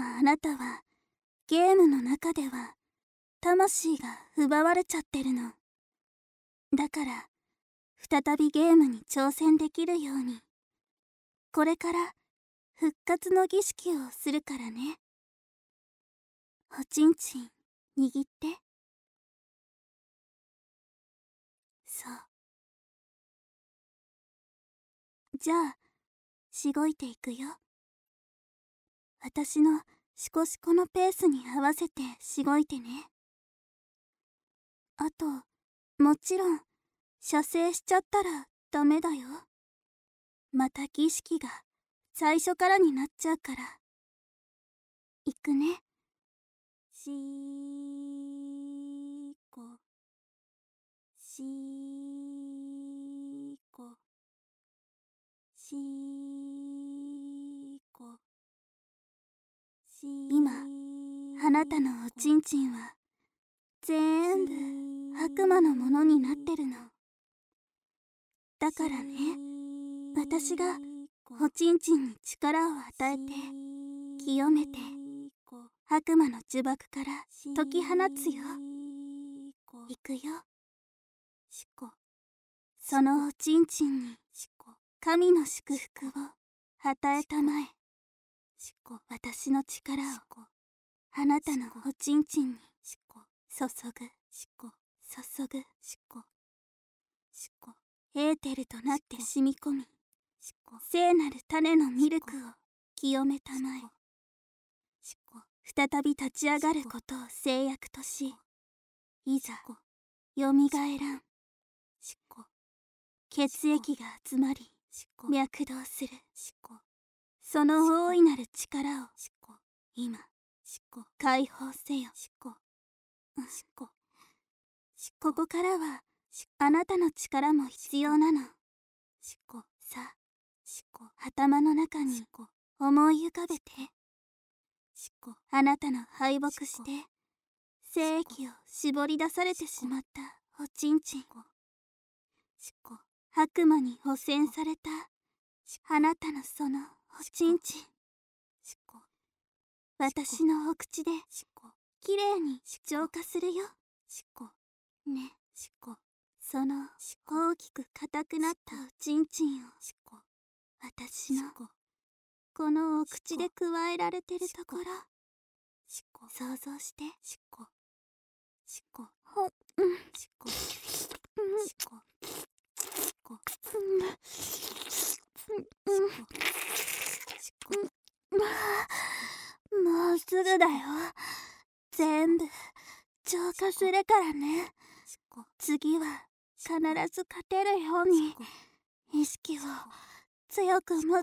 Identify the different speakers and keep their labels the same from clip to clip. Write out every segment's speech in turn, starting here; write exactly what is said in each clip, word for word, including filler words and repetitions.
Speaker 1: 今あなたはゲームの中では魂が奪われちゃってるの。だから再びゲームに挑戦できるようにこれから復活の儀式をするからね。おちんちん握って。そう。じゃあしごいていくよ。私のシコシコのペースに合わせてしごいてね。あともちろん射精しちゃったらダメだよ。また儀式が最初からになっちゃうから。いくね。しーこしーこしーこしー今あなたのおちんちんはぜーんぶ悪魔のものになってるの。だからね、私がおちんちんに力を与えて清めて悪魔の呪縛から解き放つよ。いくよ。しこ。そのおちんちんに神の祝福を与えたまえ。私の力をあなたのおちんちんに注ぐ注ぐエーテルとなって染み込み聖なる種のミルクを清めたまえ。再び立ち上がることを制約とし、いざよみがえらん。血液が集まり脈動するその大いなる力を今解放せよ。ここからはあなたの力も必要なの。さあ頭の中に思い浮かべて。あなたの敗北して精液を絞り出されてしまったおちんちん。悪魔に汚染されたあなたのそのおちんちん。私のお口できれいに浄化するよ。ね。その大きく硬くなったおちんちんを私のこのお口でくわえられてるところ想像して。ほうんうんもうすぐだよ。全部浄化するからね。次は必ず勝てるように意識を強く持って。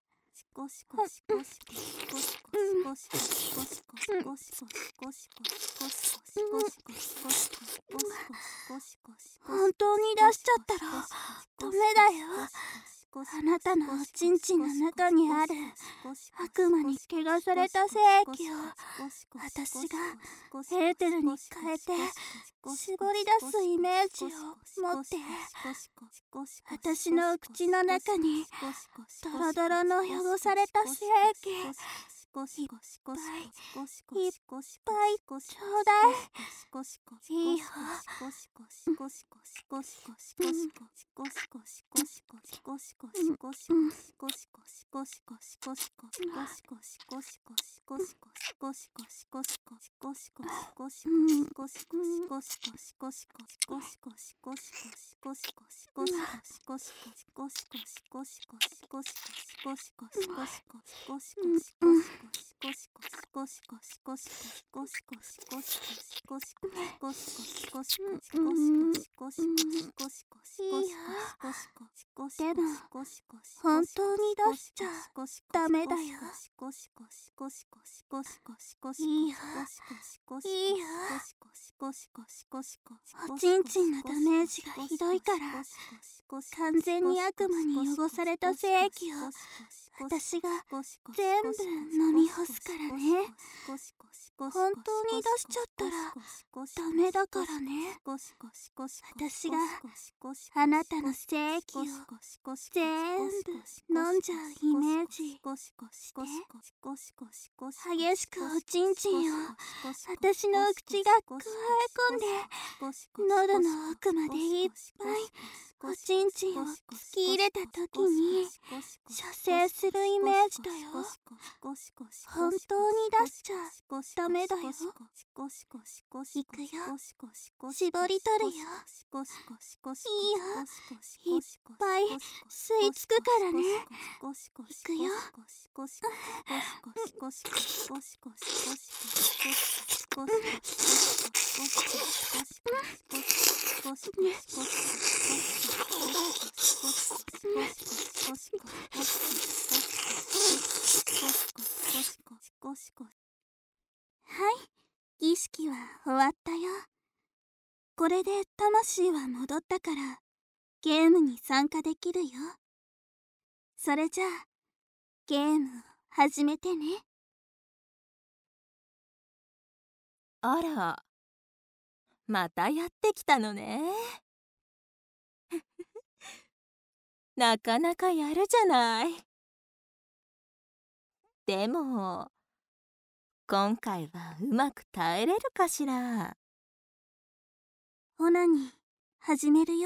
Speaker 1: 本当に出しちゃったらダメだよ。あなたのおちんちんの中にある悪魔に汚された精液を私がエーテルに変えて絞り出すイメージを持って、私の口の中にドロドロの汚された精液いっぱいいっぱいちょうだい。いいよ。でも本当に出しちゃダメだよ。いいよいいよ。おちんちんのダメージがひどいから完全に悪魔に汚された精液を私が全部飲み干すすからね。本当に出しちゃったらダメだからね。私があなたの精液を全部飲んじゃうイメージして、激しくおちんちんを私の口がくわえ込んで、喉の奥までいっぱいおちんちんを突き入れた時に射精するイメージだよ。本当に出しちゃダメだよ。いくよ。絞り取るよ。いいよ。いっぱい吸い付くからね。いくよ。はい、儀式は終わったよ。これで魂は戻ったからゲームに参加できるよ。それじゃあゲームを始めてね。
Speaker 2: あら、またやってきたのね。なかなかやるじゃない。でも今回はうまく耐えれるかしら。
Speaker 1: オナニー始めるよ。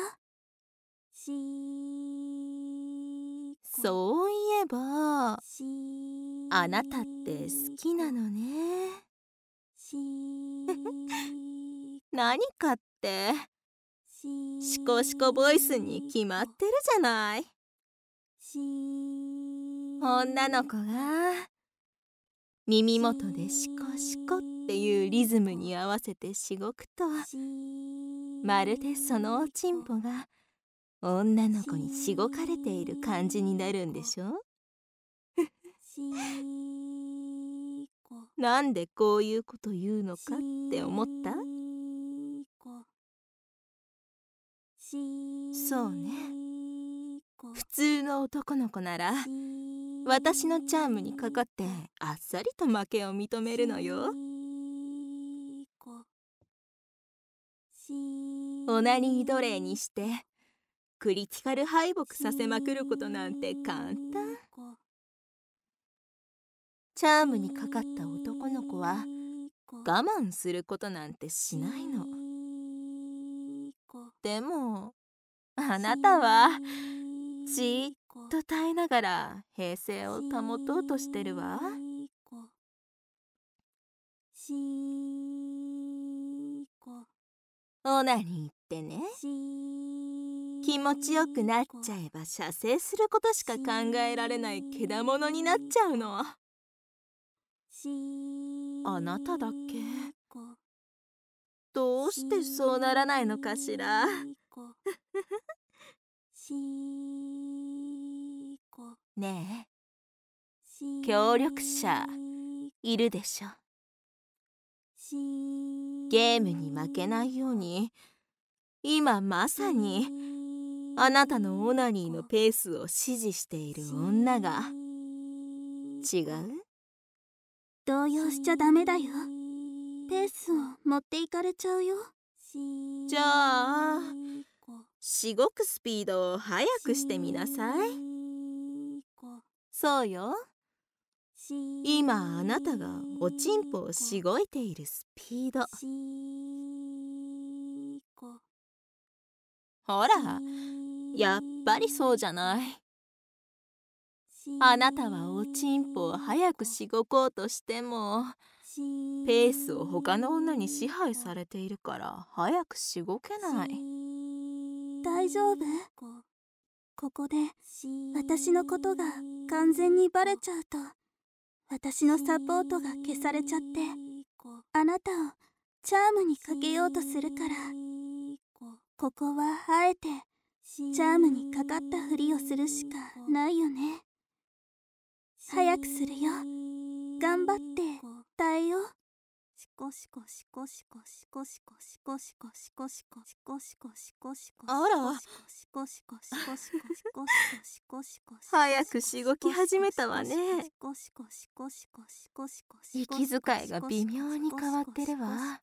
Speaker 2: そういえばあなたって好きなのね。何かってシコシコボイスに決まってるじゃない。女の子が耳元でシコシコっていうリズムに合わせてしごくと、まるでそのおちんぽが女の子にしごかれている感じになるんでしょ。なんでこういうこと言うのかって思った？そうね。普通の男の子なら私のチャームにかかってあっさりと負けを認めるのよ。オナニー奴隷にしてクリティカル敗北させまくることなんて簡単。チャームにかかった男の子は我慢することなんてしないの。でもあなたはじーっと耐えながら平静を保とうとしてるわ。オナニーってね、気持ちよくなっちゃえば射精することしか考えられないけだものになっちゃうの。あなただけどうしてそうならないのかしら。ねえ、協力者いるでしょ。ゲームに負けないように今まさにあなたのオナニーのペースを指示している女が。違う？
Speaker 1: 動揺しちゃダメだよ。ペースを持っていかれちゃうよ。
Speaker 2: じゃあしごくスピードを速くしてみなさい。そうよ。今あなたがおちんぽをしごいているスピード。ほら、やっぱりそうじゃない。あなたはおちんぽを早くしごこうとしてもペースを他の女に支配されているから早くしごけない。
Speaker 1: 大丈夫？ここで私のことが完全にバレちゃうと私のサポートが消されちゃってあなたをチャームにかけようとするから、ここはあえてチャームにかかったふりをするしかないよね。早くするよ。頑張って耐えよう。
Speaker 2: あら、早くしごき始めたわね。息遣いが微妙に変わってるわ。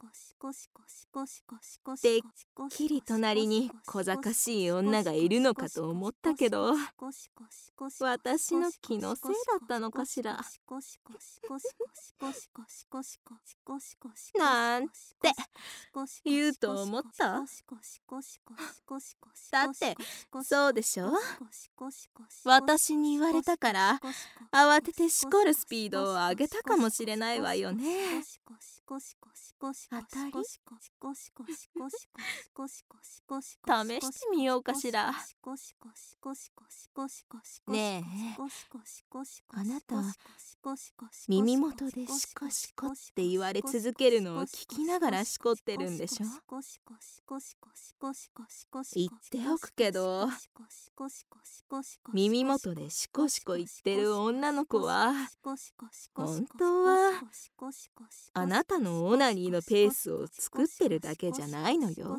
Speaker 2: てっきり隣に小賢しい女がいるのかと思ったけど、私の気のせいだったのかしら。なんて言うと思った？だってそうでしょ？私に言われたから慌ててしこるスピードを上げたかもしれないわよね。当たり？試してみようかしら。ねえ、あなた耳元でシコシコって言われ続けるのを聞きながらしこってるんでしょ？言っておくけど、耳元でシコシコ言ってる女の子は本当はあなたのオナニーのペースを作ってるだけじゃないのよ。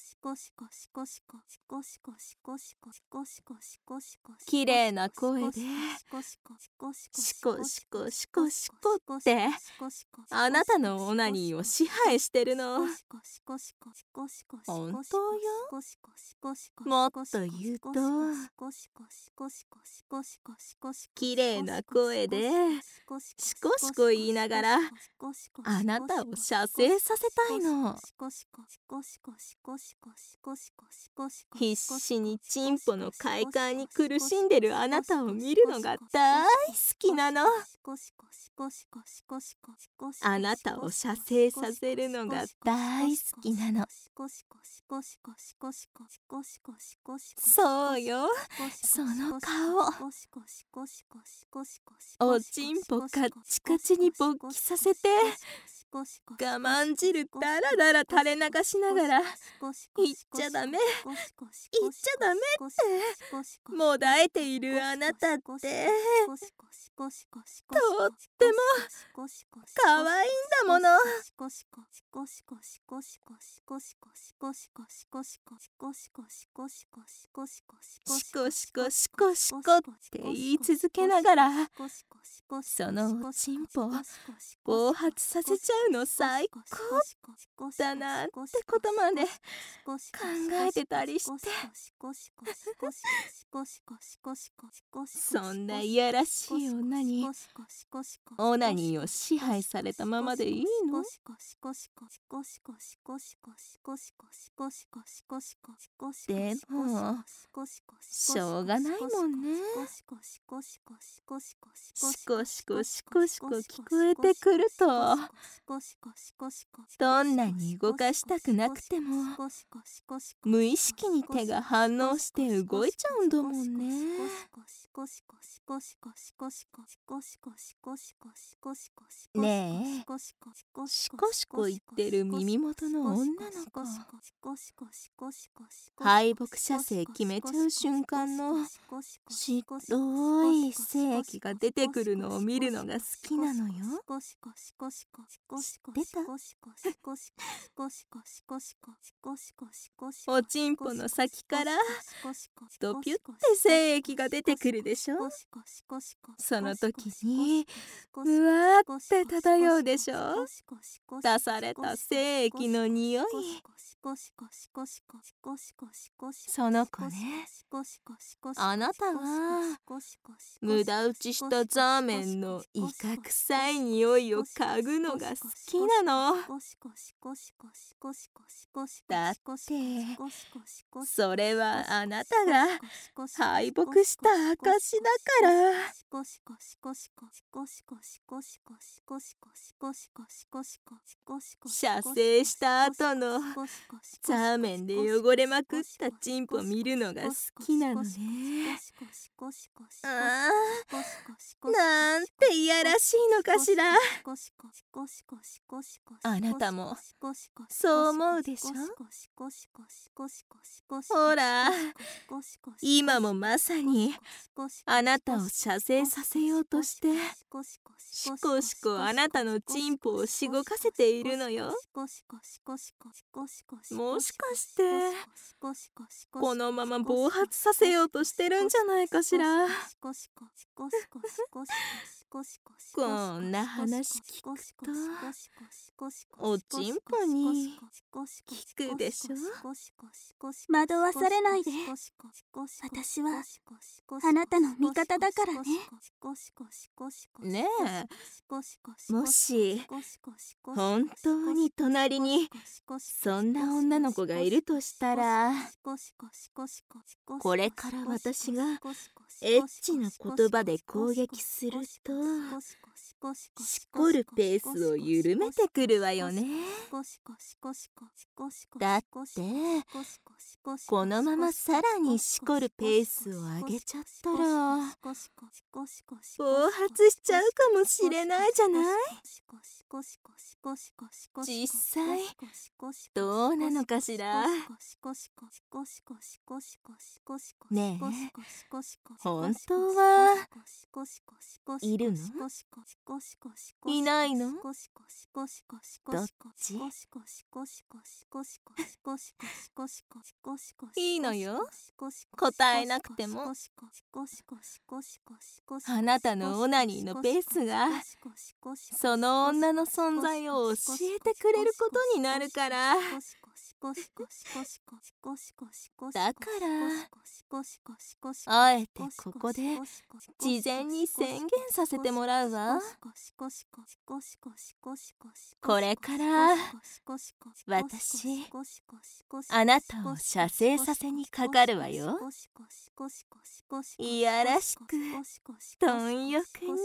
Speaker 2: 綺麗な声でシコシコシコシコってあなたのオナニーを支配してるの。本当よ。もっと言うと、綺麗な声でシコシコ言いながらあなたを射精させたいの。必死にチンポの快感に苦しんでるあなたを見るのが大好きなの。あなたを射精させるのが大好きなの。そうよ、その顔。おちんぽカッチカチに勃起させて我慢汁だらだら垂れ流しながら言っちゃダメ言っちゃダメってもだえているあなたってとっても可愛いんだもの。シコシコシコシコって言い続けながらそのおちんぽを暴発させちゃうの最高だなんてことまで考えてたりして、そんないやらしい女にオナニーを支配されたままでいいの？でもしょうがないもんね。シコシコシコシコ聞こえてくるとどんなに動かしたくなくても無意識に手が反応して動いちゃうんだもんね。ねえ、シコシコ言ってる耳元の女の子、敗北射精決めちゃう瞬間の白い精液が出てくるのを見るのが好きなのよ。知ってた？おちんぽの先からドピュって精液が出てくるでしょ。その時にうわーって漂うでしょ。出された精液の匂い。その子ね、あなたは無駄打ちしたザーメンのイカ臭い匂いを嗅ぐのが好きなの。だってそれはあなたが敗北した証だから。射精した後のザーメンで汚れまくったチンポ見るのが好きなのね。あー、なんていやらしいのかしら。 あなたもそう思うでしょ。ほら、今もまさにあなたを射精させようとしてしこしこあなたのチンポをしごかせているのよ。もしかしてこのまま暴発させようとしてるんじゃないかしら。こんな話聞くとおちんぽに効くでしょ。
Speaker 1: 惑わされないで。私はあなたの味方だからね。
Speaker 2: ねえ、もし本当に隣にそんな女の子がいるとしたら、これから私がエッチな言葉で攻撃するとしこるペースを緩めてくるわよね。だってこのままさらにしこるペースを上げちゃったら暴発しちゃうかもしれないじゃない。実際どうなのかしら。ねえ、本当はいるの？いないの？どっち？いいのよ、答えなくても。あなたのオナニーのペースがその女の存在を教えてくれることになるから。だからあえてここで事前に宣言させてもらうわ。これから私あなたを射精させにかかるわよ。いやらしく貪欲に。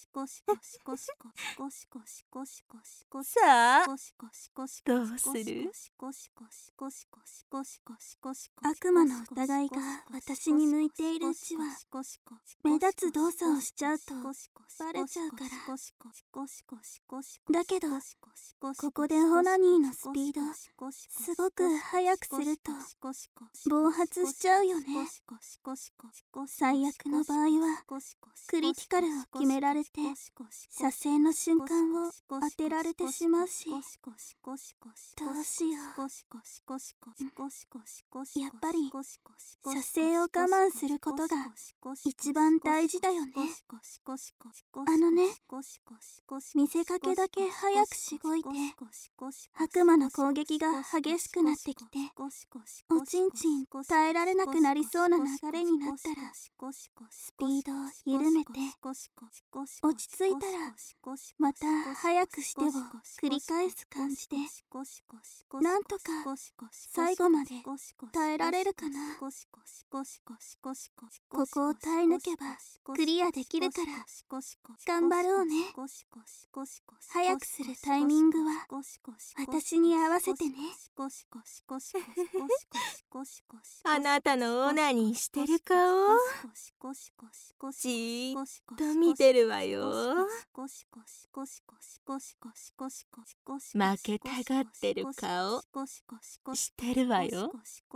Speaker 2: さあどうする？
Speaker 1: 悪魔の疑いが私に向いているうちは目立つ動作をしちゃうとバレちゃうから。だけどここでオナニーのスピードすごく速くすると暴発しちゃうよね。最悪の場合はクリティカルを決められて射精の瞬間を当てられてしまうし、どうしよう。やっぱり射精を我慢することが一番大事だよね。あのね、見せかけだけ早くしごいて悪魔の攻撃が激しくなってきておちんちん耐えられなくなりそうな流れになったらスピードを緩めて落ち着いたらまた早くしてを繰り返す感じでなんとか最後まで耐えられるかな。ここを耐え抜けばクリアできるから頑張ろうね。早くするタイミングは私に合わせてね。
Speaker 2: あなたのオナニーしてる顔じーっと見てるわよ。負けたがってる顔してるわよ。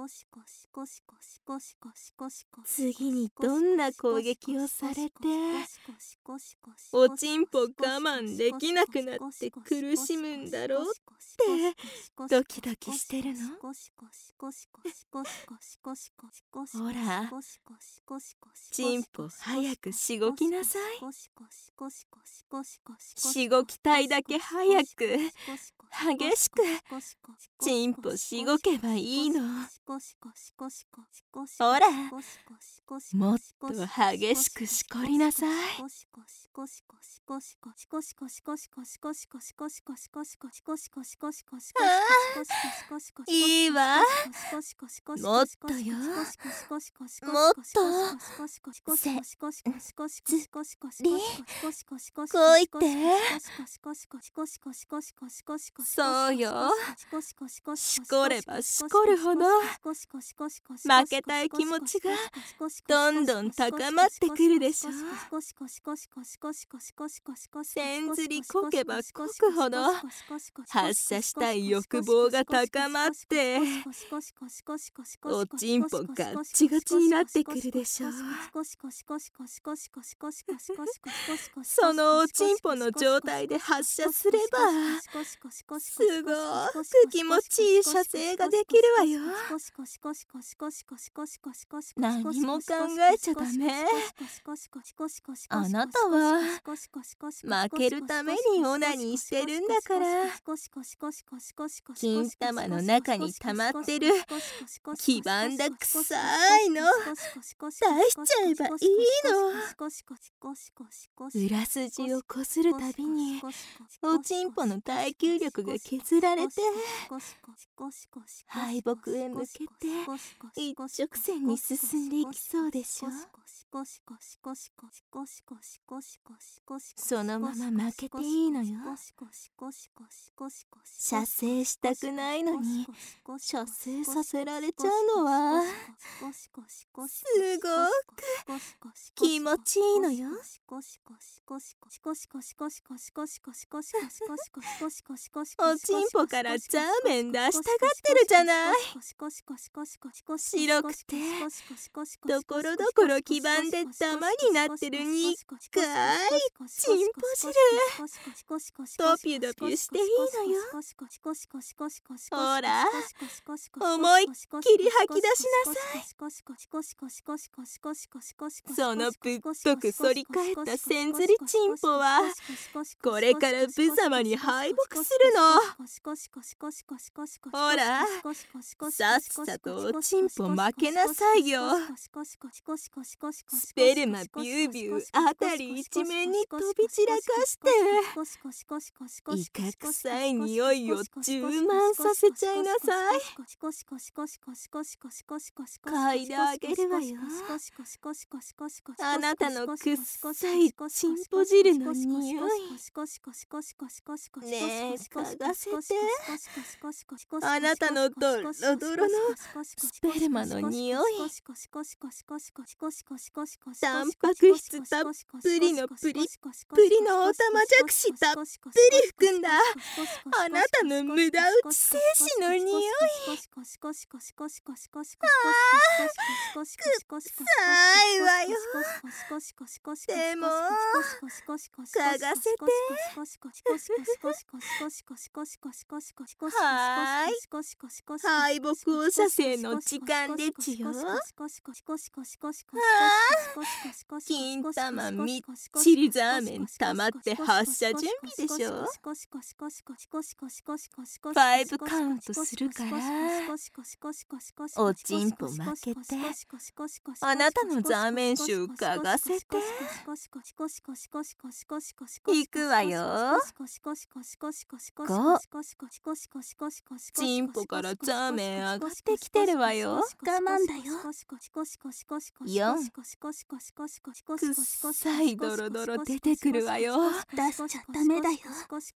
Speaker 2: 次にどんな攻撃をされておちんぽ我慢できなくなって苦しむんだろうってドキドキしてるの。ほらちんぽ早くしごきなさい。しごきたいだけ早く激しくちんぽしごけばいいの。ほらもっと激しくしこりなさい。いいわ、もっとよ、もっとせつりこいってそうよ。しこればしこるほど負けたい気持ちがどんどん高まってくるでしょ。千釣りこけばこくほど発射したい欲望が高まっておちんぽガッチガチになってくるでしょう。そのおちんぽの状態で発射すればすごく気持ちいい射精ができるわよ。何も考えちゃダメ。あなたは負けるためにオナニーしてるんだから、金玉の中に溜まってる黄ばんだ臭いの出しちゃえばいいの。裏筋をこするたびにおちんぽの耐久力が削られて敗北へ向けて一直線に進んでいきそうでしょ。そのまま負けていいのよ。射精したくないのに射精させられちゃうのはすごく気持ちいいのよ。おちんぽからジャーメン出したがってるじゃない。白くてところどころ黄ばんでダマになってるにっかいチンポ汁ドピュドピュしていいのよ。ほら思いっきり吐き出しなさい。そのぶっとく反り返った千釣りチンポはこれから無様に敗北するの。ほらさっさとおちんぽ負けなさいよ。スペルマビュービューあたり一面に飛び散らかしてイカ臭い匂いを充満させちゃいなさい。嗅いであげるわよ。あなたのくっさいチンポ汁の匂い。ねえ嗅がせて。あなたのドロドロのスペルマの匂い。タンパク質たっぷりのプリップリのオタマジャクシたっぷり含んだあなたの無駄打ち精子の匂い。あーくっさいわよ。でも嗅がせて。はーい敗北を射精の時間でちよ。あー金玉みっちりザーメン溜まって発射準備でしょ。ファイブカウントするからおちんぽ負けてあなたのザーメン臭嗅がせて。いくわよ。ごチンポからザーメン上がってきてるわよ。
Speaker 1: 我慢だよ。
Speaker 2: よんくっさいドロドロ出てくるわよ。
Speaker 1: 出しちゃダメだよ。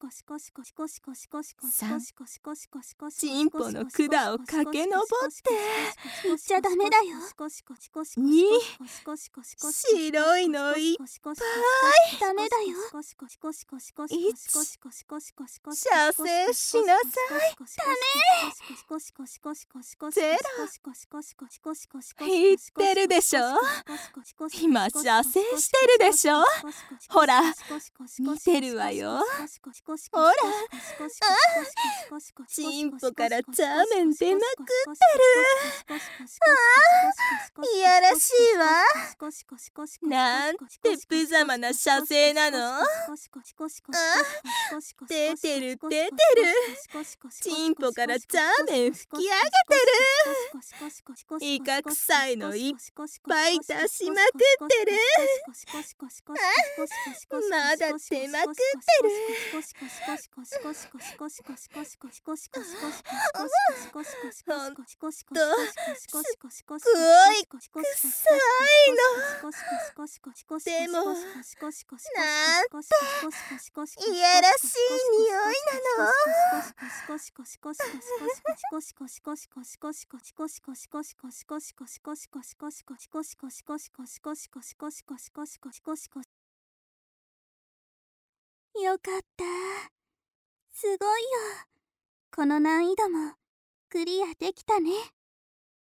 Speaker 2: さんチンポの管を駆け上って
Speaker 1: 言っちゃダメだよ。
Speaker 2: に白いのいっぱい
Speaker 1: ダメだよ。
Speaker 2: いち射精しなさい。ゼロ言ってるでしょ。今射精してるでしょ。ほら見てるわよ。ほらチンポからザーメン出まくってる。あーいやらしいわ。なんて無様な射精なの。あ出てる出てる。チンポからザーメン吹き上げてる。イカ臭いのいっぱい出しまくってる。あまだ出まくってる。ほんとすっごい臭いの。でもなんといやらしい匂いな
Speaker 1: よかった。すごいよ。この難易度もクリアできたね。